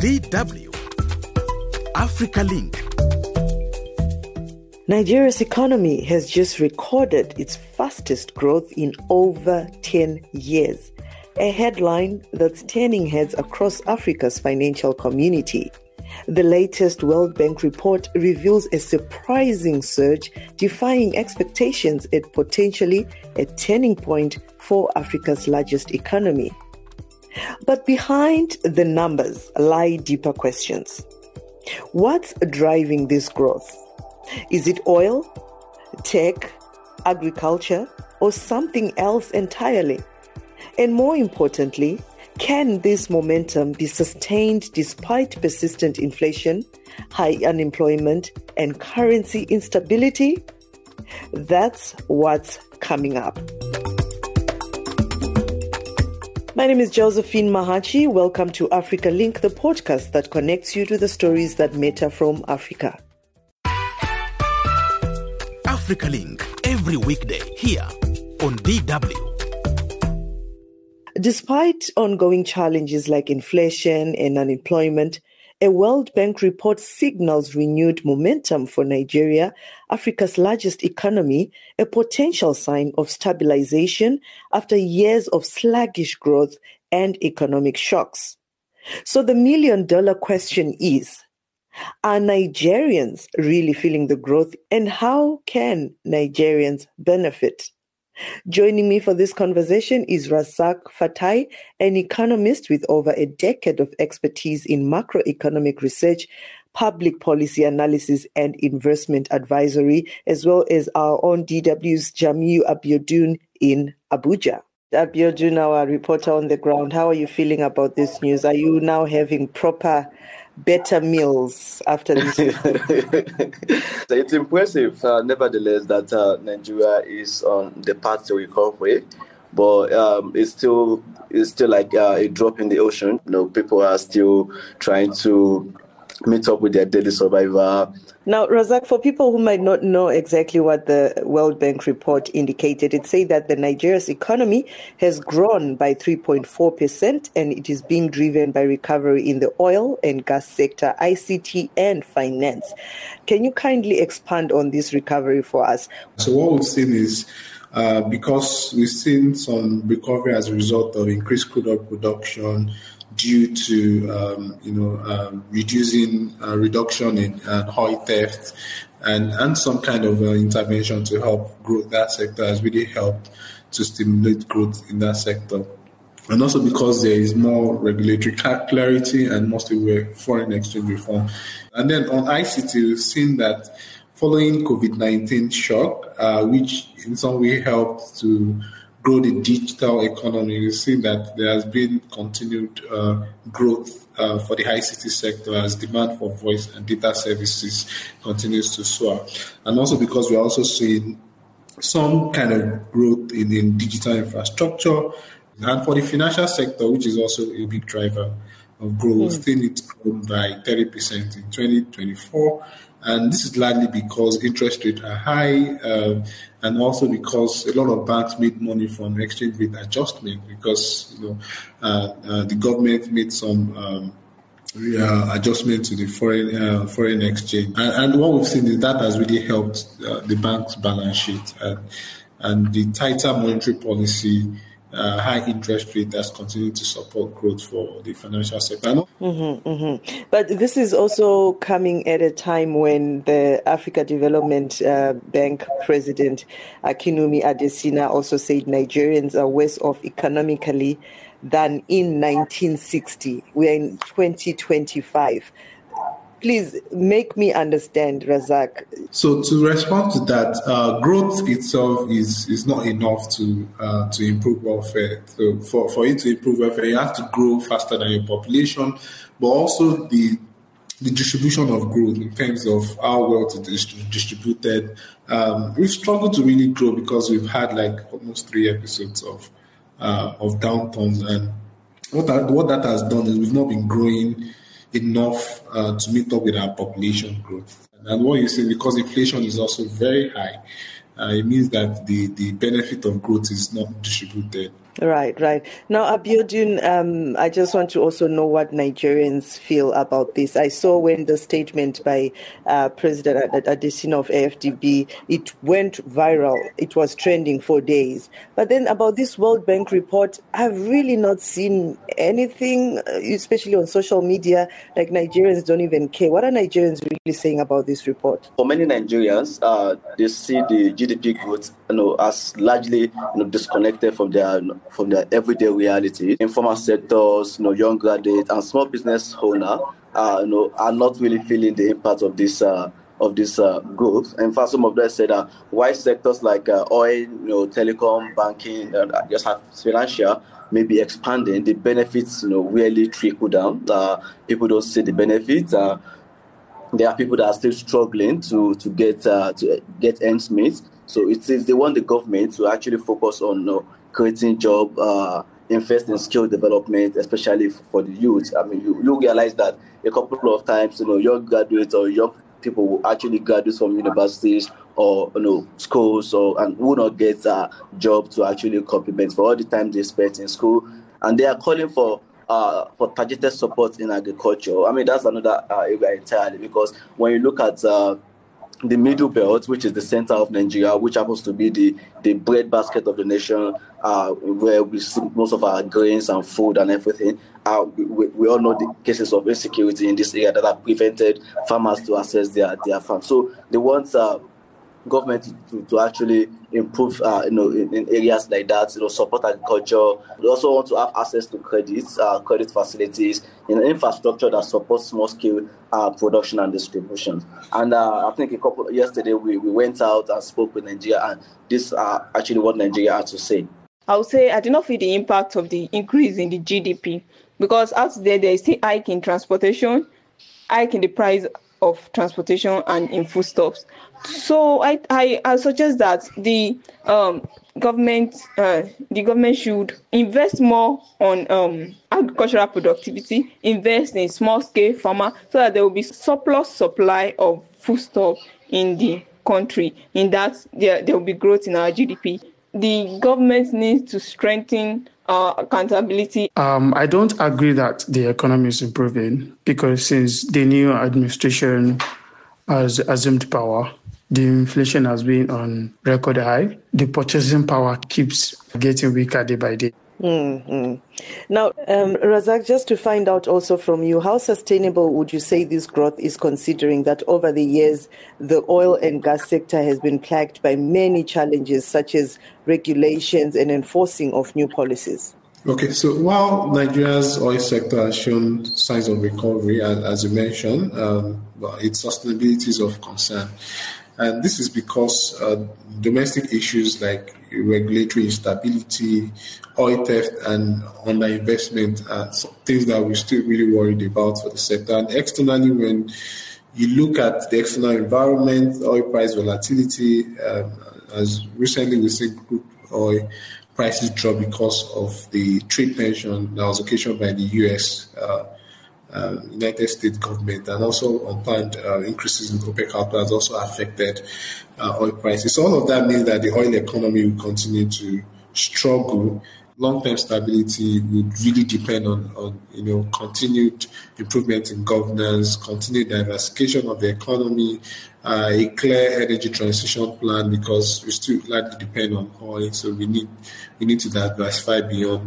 DW Africa Link. Nigeria's economy has just recorded its fastest growth in over 10 years, a headline that's turning heads across Africa's financial community. The latest World Bank report reveals a surprising surge, defying expectations at potentially a turning point for Africa's largest economy. But behind the numbers lie deeper questions. What's driving this growth? Is it oil, tech, agriculture, or something else entirely? And more importantly, can this momentum be sustained despite persistent inflation, high unemployment, and currency instability? That's what's coming up. My name is Josephine Mahachi. Welcome to Africa Link, the podcast that connects you to the stories that matter from Africa. Africa Link, every weekday here on DW. Despite ongoing challenges like inflation and unemployment, a World Bank report signals renewed momentum for Nigeria, Africa's largest economy, a potential sign of stabilization after years of sluggish growth and economic shocks. So the million-dollar question is, are Nigerians really feeling the growth, and how can Nigerians benefit? Joining me for this conversation is Razak Fatai, an economist with over a decade of expertise in macroeconomic research, public policy analysis, and investment advisory, as well as our own DW's Jamiu Abiodun in Abuja. Abiodun, our reporter on the ground, how are you feeling about this news? Are you now having better meals after this? It's impressive, nevertheless, that Nigeria is on the path to recovery, but it's still like a drop in the ocean. You know, people are still trying to meet up with their daily survival. Now, Razak, for people who might not know exactly what the World Bank report indicated, it said that the Nigeria's economy has grown by 3.4%, and it is being driven by recovery in the oil and gas sector, ICT, and finance. Can you kindly expand on this recovery for us? So what we've seen is because we've seen some recovery as a result of increased crude oil production, due to reduction in oil theft and some kind of intervention to help grow that sector has really helped to stimulate growth in that sector. And also because there is more regulatory clarity and mostly foreign exchange reform. And then on ICT, we've seen that following COVID-19 shock, which in some way helped to grow the digital economy, we've seen that there has been continued growth for the ICT sector as demand for voice and data services continues to soar. And also because we're also seeing some kind of growth in digital infrastructure. And for the financial sector, which is also a big driver of growth, I think it's grown by 30% in 2024. And this is largely because interest rates are high, and also because a lot of banks made money from exchange rate adjustment because the government made some adjustment to the foreign exchange. And what we've seen is that has really helped the bank's balance sheet, and the tighter monetary policy. High interest rate that's continued to support growth for the financial sector. But this is also coming at a time when the Africa Development Bank President Akinwumi Adesina also said Nigerians are worse off economically than in 1960. We are in 2025. Please make me understand, Razak. So to respond to that, growth itself is not enough to improve welfare. So for you to improve welfare, you have to grow faster than your population, but also the distribution of growth in terms of how wealth is distributed. We've struggled to really grow because we've had like almost 3 episodes of downturns, and what that has done is we've not been growing enough to meet up with our population growth. And what you see, because inflation is also very high, it means that the benefit of growth is not distributed Right. Now, Abiodun, I just want to also know what Nigerians feel about this. I saw when the statement by President Adesina of AFDB, it went viral. It was trending for days. But then about this World Bank report, I've really not seen anything, especially on social media. Like, Nigerians don't even care. What are Nigerians really saying about this report? For many Nigerians, they see the GDP growth, as largely, disconnected from their everyday reality. Informal sectors, young graduates and small business owners, are not really feeling the impact of this growth. In fact, some of them said that while sectors like oil, telecom, banking, just have financial maybe expanding, the benefits, really trickle down. People don't see the benefits. There are people that are still struggling to get ends meet. So it is they want the government to actually focus on creating job, invest in skill development, especially for the youth. I mean, you realize that a couple of times, young graduates or young people will actually graduate from universities or schools, and will not get a job to actually complement for all the time they spent in school, and they are calling for targeted support in agriculture. I mean, that's another area entirely, because when you look at the middle belt, which is the center of Nigeria, which happens to be the breadbasket of the nation, where we see most of our grains and food and everything. We all know the cases of insecurity in this area that have prevented farmers to access their farms. So they want government to actually improve, in areas like that, support agriculture. They also want to have access to credit facilities, infrastructure that supports small-scale production and distribution. And I think yesterday we went out and spoke with Nigeria, and this is actually what Nigeria had to say. I would say I do not feel the impact of the increase in the GDP, because out there is still hike in transportation, hike in the price of transportation and in foodstuffs. So I suggest that the government should invest more on agricultural productivity, invest in small-scale farmer, so that there will be surplus supply of foodstuff in the country. In that, there will be growth in our GDP. The government needs to strengthen accountability. I don't agree that the economy is improving, because since the new administration has assumed power, the inflation has been on record high. The purchasing power keeps getting weaker day by day. Mm-hmm. Now, Razak, just to find out also from you, how sustainable would you say this growth is, considering that over the years, the oil and gas sector has been plagued by many challenges, such as regulations and enforcing of new policies? Okay, so while Nigeria's oil sector has shown signs of recovery, as you mentioned, its sustainability is of concern. And this is because domestic issues like regulatory instability, oil theft, and underinvestment are things that we're still really worried about for the sector. And externally, when you look at the external environment, oil price volatility, as recently we see crude oil prices drop because of the trade tension that was occasioned by the U.S. United States government, and also unplanned increases in OPEC output has also affected oil prices. So all of that means that the oil economy will continue to struggle. Long-term stability would really depend on continued improvement in governance, continued diversification of the economy, a clear energy transition plan, because we still largely depend on oil. So we need to diversify beyond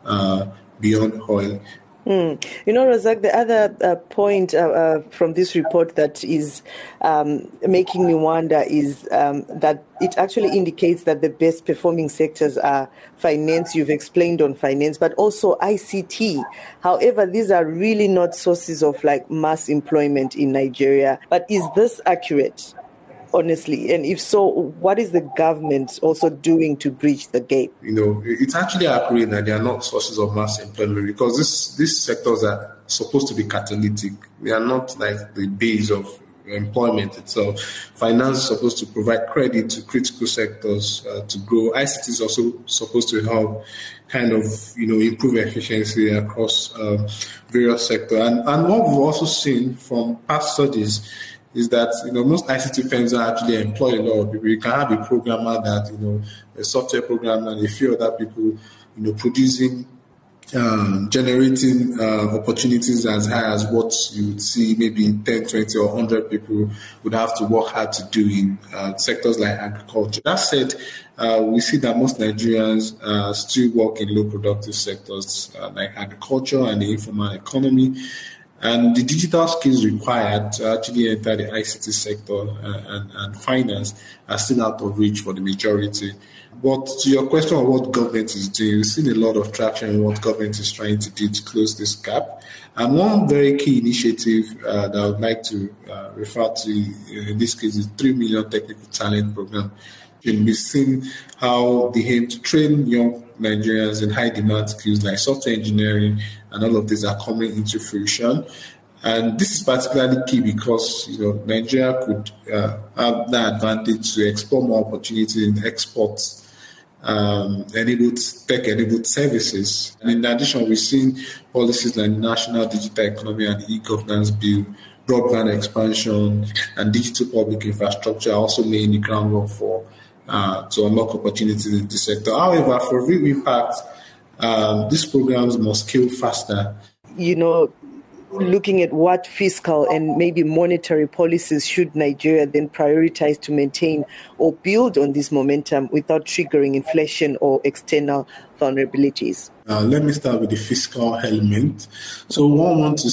oil. Razak, the other point from this report that is making me wonder is that it actually indicates that the best performing sectors are finance. You've explained on finance, but also ICT. However, these are really not sources of mass employment in Nigeria. But is this accurate, honestly? And if so, what is the government also doing to bridge the gap? It's actually accurate that they are not sources of mass employment, because these sectors are supposed to be catalytic. They are not like the base of employment itself. Finance is supposed to provide credit to critical sectors to grow. ICT is also supposed to help kind of, improve efficiency across various sectors. And what we've also seen from past studies is that, most ICT firms actually employ a lot of people. You can have a programmer that, a software programmer and a few other people producing, generating opportunities as high as what you would see maybe 10, 20 or 100 people would have to work hard to do in sectors like agriculture. That said, we see that most Nigerians still work in low productive sectors like agriculture and the informal economy. And the digital skills required to actually enter the ICT sector and finance are still out of reach for the majority. But to your question of what government is doing, we've seen a lot of traction in what government is trying to do to close this gap. And one very key initiative that I would like to refer to in this case is 3 Million Technical Talent Program. And we've seen how they aim to train young Nigerians in high demand skills like software engineering, and all of these are coming into fruition. And this is particularly key because Nigeria could have the advantage to explore more opportunities in exports, tech-enabled services. And in addition, we've seen policies like National Digital Economy and E-Governance Bill, broadband expansion, and digital public infrastructure are also laying the groundwork to unlock opportunities in this sector. However, for real impact, these programs must scale faster. Looking at what fiscal and maybe monetary policies should Nigeria then prioritize to maintain or build on this momentum without triggering inflation or external vulnerabilities? Let me start with the fiscal element. So what we want to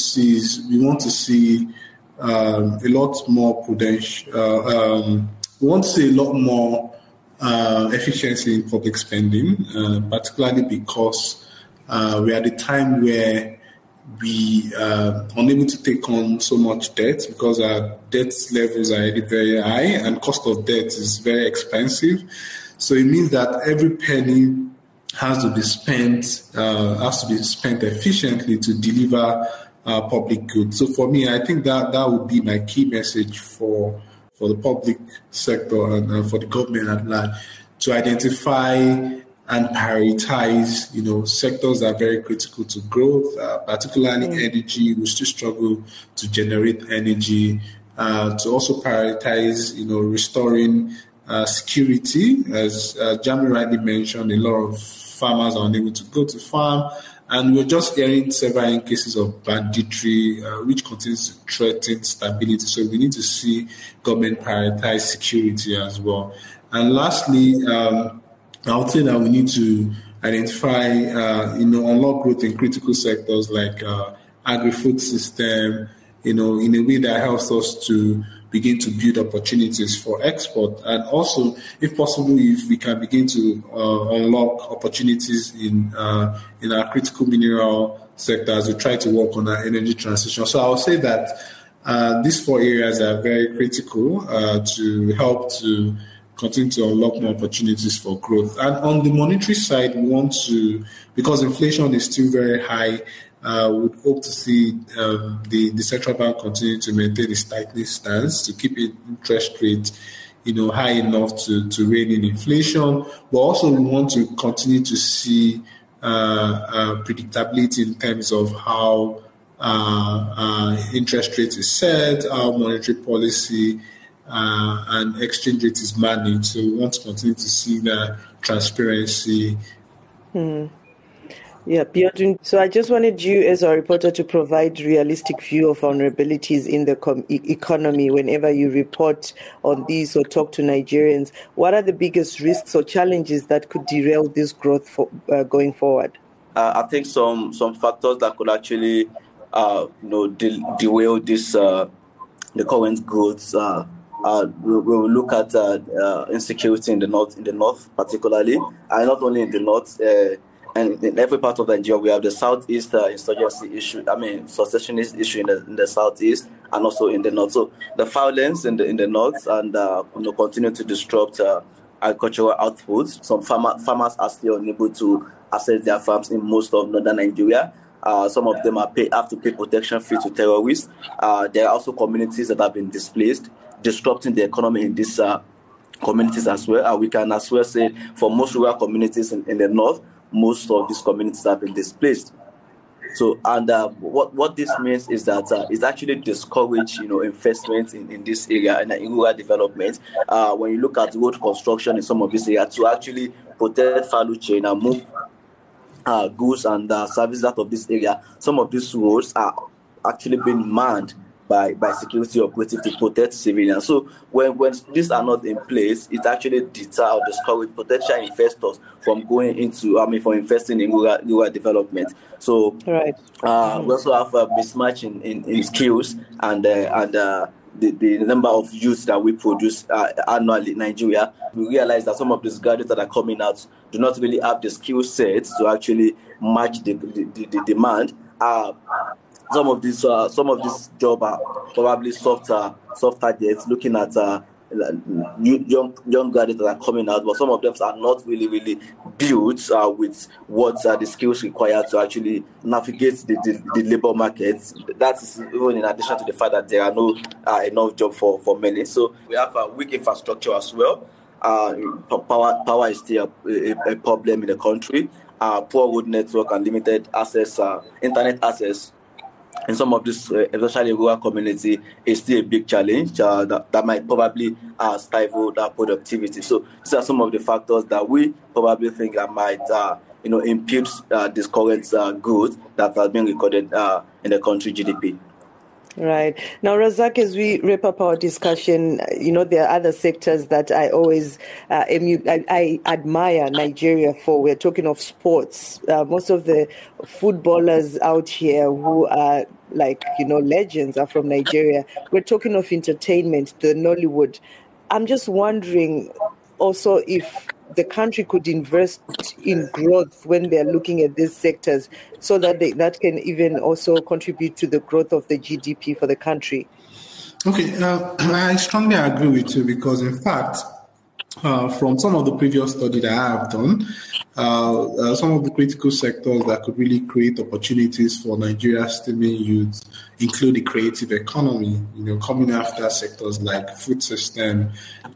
see a lot more prudential. We want to see a lot more efficiency in public spending, particularly because we're at a time where we are unable to take on so much debt because our debt levels are already very high and cost of debt is very expensive. So it means that every penny has to be spent efficiently to deliver public goods. So for me, I think that would be my key message for the public sector and for the government at large, to identify and prioritize, sectors that are very critical to growth, particularly energy. We still struggle to generate energy. To also prioritize, restoring security. As Jami rightly mentioned, a lot of farmers are unable to go to farm. And we're just hearing several cases of banditry, which continues to threaten stability. So we need to see government prioritize security as well. And lastly, I would say that we need to identify, unlock growth in critical sectors like agri-food system, in a way that helps us to begin to build opportunities for export. And also, if possible, if we can begin to unlock opportunities in our critical mineral sector as we try to work on our energy transition. So I would say that these 4 areas are very critical to help to continue to unlock more opportunities for growth. And on the monetary side, we want to, because inflation is still very high, would hope to see the central bank continue to maintain its tightening stance to keep interest rates, high enough to rein in inflation. But also we want to continue to see predictability in terms of how interest rate is set, how monetary policy and exchange rate is managed. So we want to continue to see that transparency. Yeah, Biodun. So I just wanted you as a reporter to provide realistic view of vulnerabilities in the economy whenever you report on these or talk to Nigerians. What are the biggest risks or challenges that could derail this growth going forward? I think some factors that could actually derail this the current growth. We'll look at insecurity in the north particularly, and not only in the north. And in every part of Nigeria, we have the southeast insurgency issue. Secessionist issue in the southeast and also in the north. So the violence in the north and continue to disrupt agricultural outputs. Some farmers are still unable to access their farms in most of northern Nigeria. Some of them have to pay protection fee to terrorists. There are also communities that have been displaced, disrupting the economy in these communities as well. We can as well say for most rural communities in the north, most of these communities have been displaced. So, and what this means is that it's actually discourage, investment in this area and in rural development. When you look at road construction in some of these areas, to actually protect value chain and move goods and services out of this area, some of these roads are actually being manned by security operatives to protect civilians. So when these are not in place, it actually deter or discourage potential investors from going into, from investing in rural development. So right. We also have a mismatch in skills and the number of youths that we produce annually in Nigeria. We realize that some of these graduates that are coming out do not really have the skill sets to actually match the demand. Some of these jobs are probably soft targets, looking at young graduates that are coming out, but some of them are not really built with what the skills required to actually navigate the labor market. That is even in addition to the fact that there are no enough jobs for many. So we have a weak infrastructure as well. Power is still a problem in the country. Poor road network and limited access, internet access in some of this, especially rural community, is still a big challenge that might probably stifle that productivity. So these are some of the factors that we probably think that might impede this current growth that has been recorded in the country GDP. Right. Now, Razak, as we wrap up our discussion, there are other sectors that I always I admire Nigeria for. We're talking of sports. Most of the footballers out here who are legends are from Nigeria. We're talking of entertainment, the Nollywood. I'm just wondering also if the country could invest in growth when they're looking at these sectors so that that can even also contribute to the growth of the GDP for the country. Okay, I strongly agree with you because, in fact, from some of the previous study that I have done, some of the critical sectors that could really create opportunities for Nigeria's STEMing youth include the creative economy, coming after sectors like food system,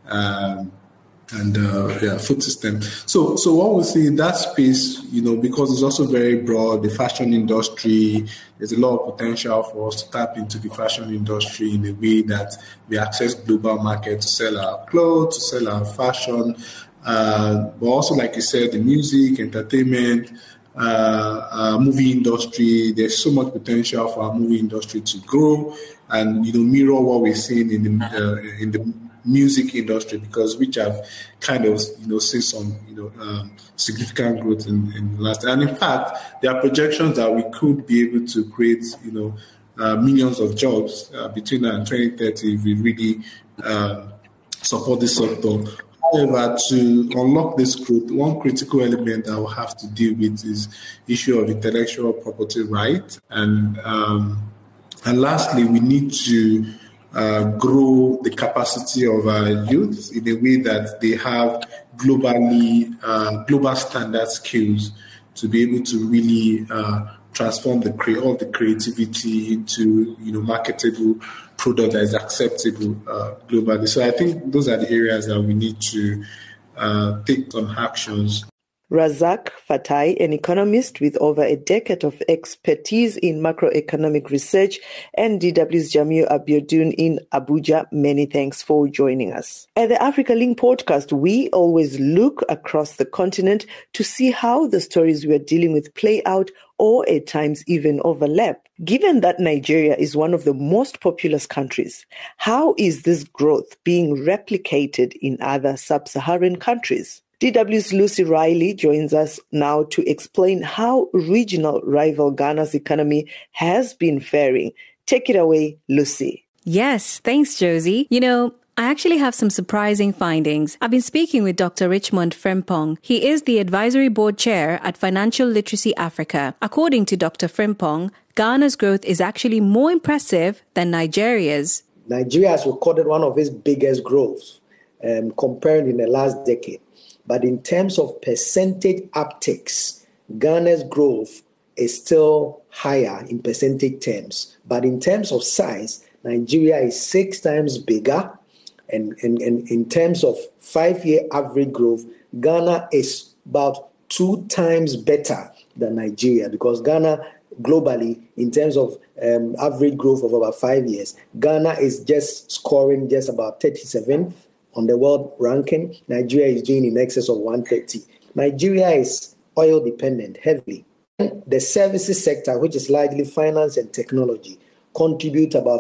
food system. So what we see in that space, because it's also very broad, the fashion industry, there's a lot of potential for us to tap into the fashion industry in a way that we access global market to sell our clothes, to sell our fashion, but also, like you said, the music, entertainment, movie industry. There's so much potential for our movie industry to grow and, mirror what we're seeing in the music industry, because which have kind of seen some significant growth in last. And in fact, there are projections that we could be able to create millions of jobs between now and 2030 if we really support this sector. However, to unlock this growth, one critical element that we'll have to deal with is issue of intellectual property right, and lastly, we need to grow the capacity of our youth in a way that they have global standard skills to be able to really transform all the creativity into marketable product that is acceptable globally. So I think those are the areas that we need to take some actions. Razak Fatai, an economist with over a decade of expertise in macroeconomic research, and DW's Jamil Abiodun in Abuja. Many thanks for joining us. At the Africa Link podcast, we always look across the continent to see how the stories we're dealing with play out or at times even overlap. Given that Nigeria is one of the most populous countries, how is this growth being replicated in other sub-Saharan countries? DW's Lucy Riley joins us now to explain how regional rival Ghana's economy has been faring. Take it away, Lucy. Yes, thanks, Josie. I actually have some surprising findings. I've been speaking with Dr. Richmond Frimpong. He is the Advisory Board Chair at Financial Literacy Africa. According to Dr. Frimpong, Ghana's growth is actually more impressive than Nigeria's. Nigeria has recorded one of its biggest growths compared in the last decade. But in terms of percentage upticks, Ghana's growth is still higher in percentage terms. But in terms of size, Nigeria is 6 times bigger. And in terms of 5-year average growth, Ghana is about 2 times better than Nigeria, because Ghana globally, in terms of average growth of about 5 years, Ghana is just scoring just about 37th on the world ranking. Nigeria is doing in excess of 130. Nigeria is oil dependent heavily. The services sector, which is largely finance and technology, contribute about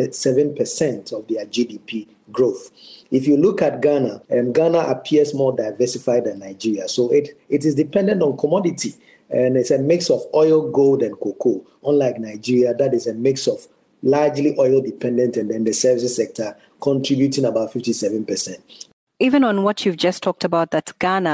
57% of their GDP growth. If you look at Ghana, Ghana appears more diversified than Nigeria. So it is dependent on commodity, and it's a mix of oil, gold, and cocoa. Unlike Nigeria, that is a mix of largely oil dependent, and then the services sector contributing about 57%. Even on what you've just talked about, that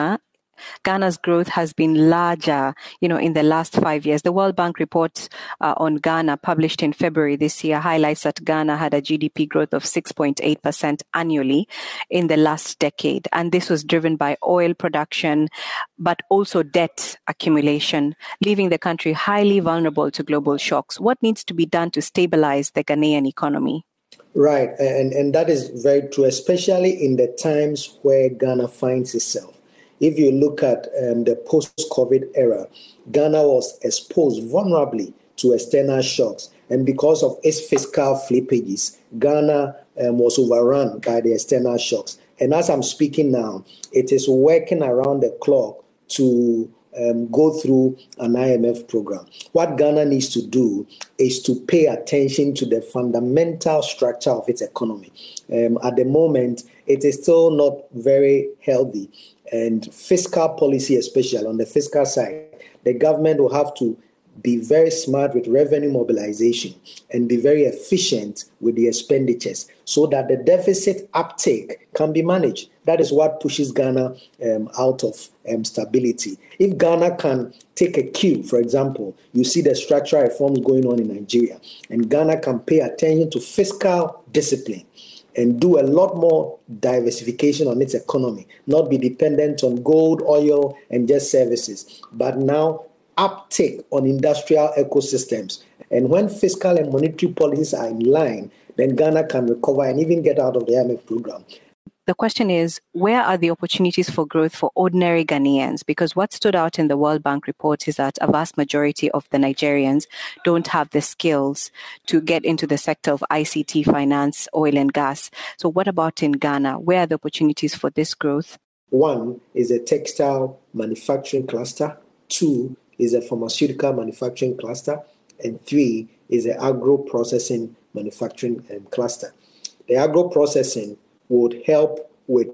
Ghana's growth has been larger, in the last 5 years. The World Bank report on Ghana, published in February this year, highlights that Ghana had a GDP growth of 6.8% annually in the last decade. And this was driven by oil production, but also debt accumulation, leaving the country highly vulnerable to global shocks. What needs to be done to stabilize the Ghanaian economy? Right, and that is very true, especially in the times where Ghana finds itself. If you look at the post-COVID era, Ghana was exposed vulnerably to external shocks. And because of its fiscal flippages, Ghana was overrun by the external shocks. And as I'm speaking now, it is working around the clock to go through an IMF program. What Ghana needs to do is to pay attention to the fundamental structure of its economy. At the moment, it is still not very healthy. And fiscal policy, especially on the fiscal side, the government will have to be very smart with revenue mobilization and be very efficient with the expenditures so that the deficit uptake can be managed. That is what pushes Ghana out of stability. If Ghana can take a cue, for example, you see the structural reforms going on in Nigeria, and Ghana can pay attention to fiscal discipline and do a lot more diversification on its economy, not be dependent on gold, oil, and just services, but now uptake on industrial ecosystems. And when fiscal and monetary policies are in line, then Ghana can recover and even get out of the IMF program. The question is, where are the opportunities for growth for ordinary Ghanaians? Because what stood out in the World Bank report is that a vast majority of the Nigerians don't have the skills to get into the sector of ICT, finance, oil and gas. So what about in Ghana? Where are the opportunities for this growth? One is a textile manufacturing cluster. Two is a pharmaceutical manufacturing cluster. And three is an agro-processing manufacturing cluster. The agro-processing would help with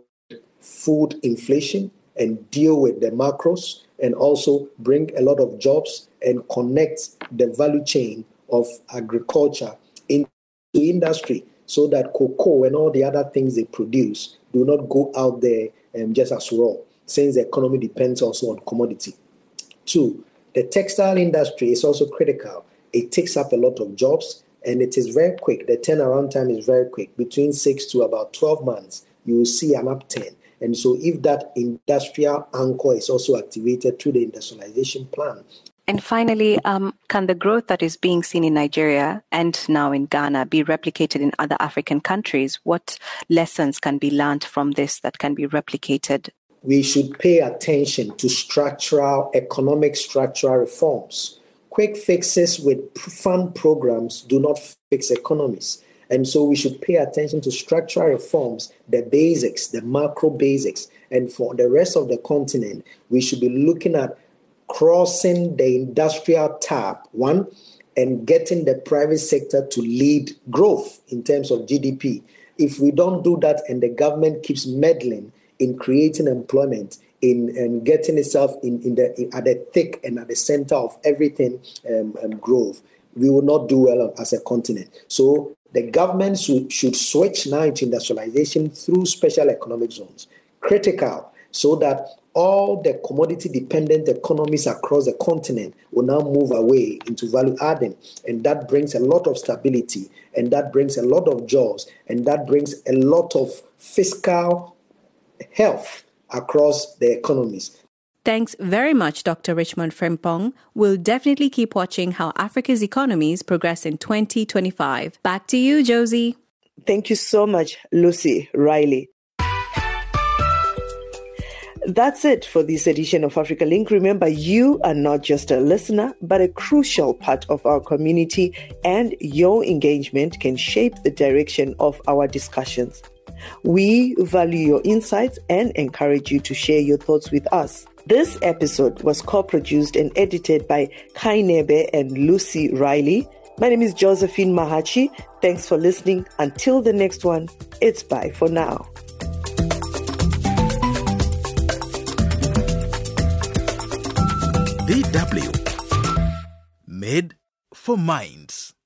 food inflation and deal with the macros, and also bring a lot of jobs and connect the value chain of agriculture into industry so that cocoa and all the other things they produce do not go out there just as raw, since the economy depends also on commodity. Two, the textile industry is also critical. It takes up a lot of jobs, and it is very quick. The turnaround time is very quick. Between 6 to about 12 months, you will see an upturn. And so if that industrial anchor is also activated through the industrialization plan. And finally, can the growth that is being seen in Nigeria and now in Ghana be replicated in other African countries? What lessons can be learned from this that can be replicated? We should pay attention to economic structural reforms. Quick fixes with fund programs do not fix economies. And so we should pay attention to structural reforms, the basics, the macro basics. And for the rest of the continent, we should be looking at crossing the industrial tap, one, and getting the private sector to lead growth in terms of GDP. If we don't do that and the government keeps meddling in creating employment, in getting itself at the thick and at the center of everything growth, we will not do well as a continent. So the government should switch now into industrialization through special economic zones, critical, so that all the commodity-dependent economies across the continent will now move away into value adding. And that brings a lot of stability, and that brings a lot of jobs, and that brings a lot of fiscal health across the economies. Thanks very much, Dr. Richmond Frimpong. We'll definitely keep watching how Africa's economies progress in 2025. Back to you, Josie. Thank you so much, Lucy Riley. That's it for this edition of Africa Link. Remember, you are not just a listener, but a crucial part of our community, and your engagement can shape the direction of our discussions. We value your insights and encourage you to share your thoughts with us. This episode was co-produced and edited by Kai Nebe and Lucy Riley. My name is Josephine Mahachi. Thanks for listening. Until the next one, it's bye for now. DW. Made for Minds.